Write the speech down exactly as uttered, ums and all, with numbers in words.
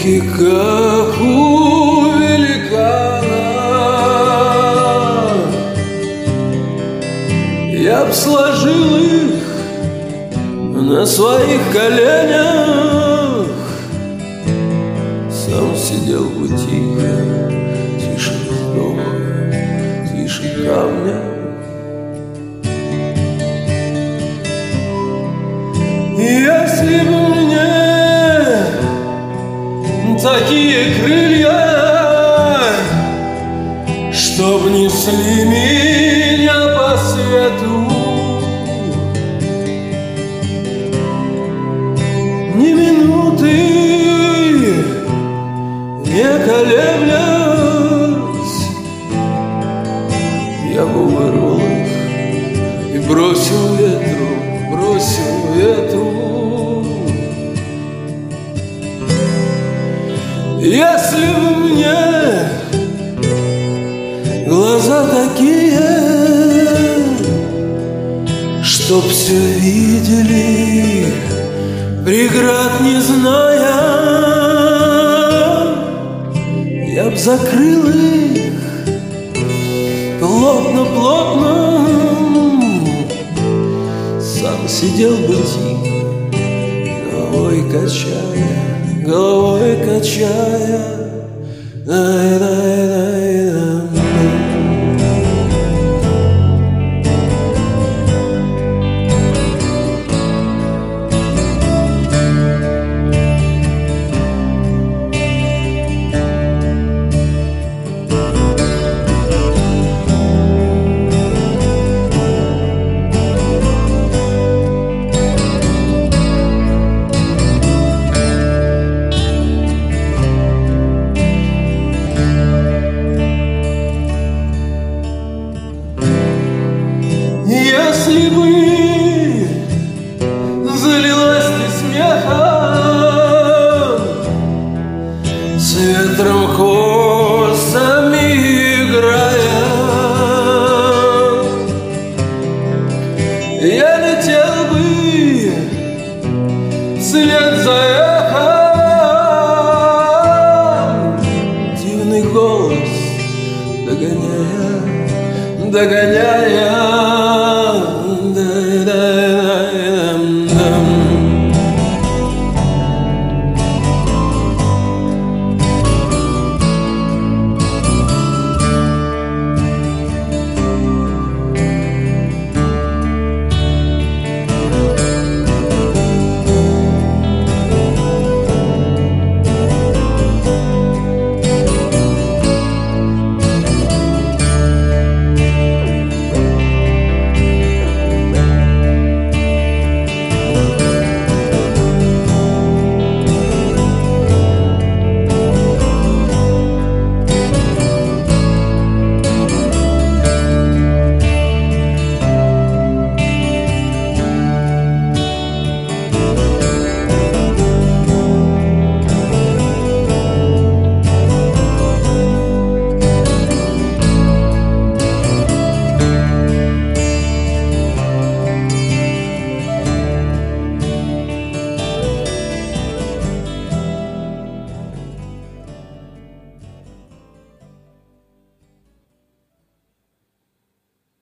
руки, как у великана. Я б сложил их на своих коленях, сам сидел бы тихо, тише вздоха, тише камня. Если бы мне такие крылья, чтоб несли меня по свету, ни минуты не колеблясь, я бы вырвал их и бросил ветру, бросил ветру. Если бы мне глаза такие, чтоб все видели, преград не зная, я б закрыл их плотно-плотно, сам сидел бы тихо, головой качая, головой качая. Дай-дай-дай-дам. Если бы залилась ты смехом, с ветром косами играя, я летел бы вслед за эхом, дивный голос догоняя, догоняя.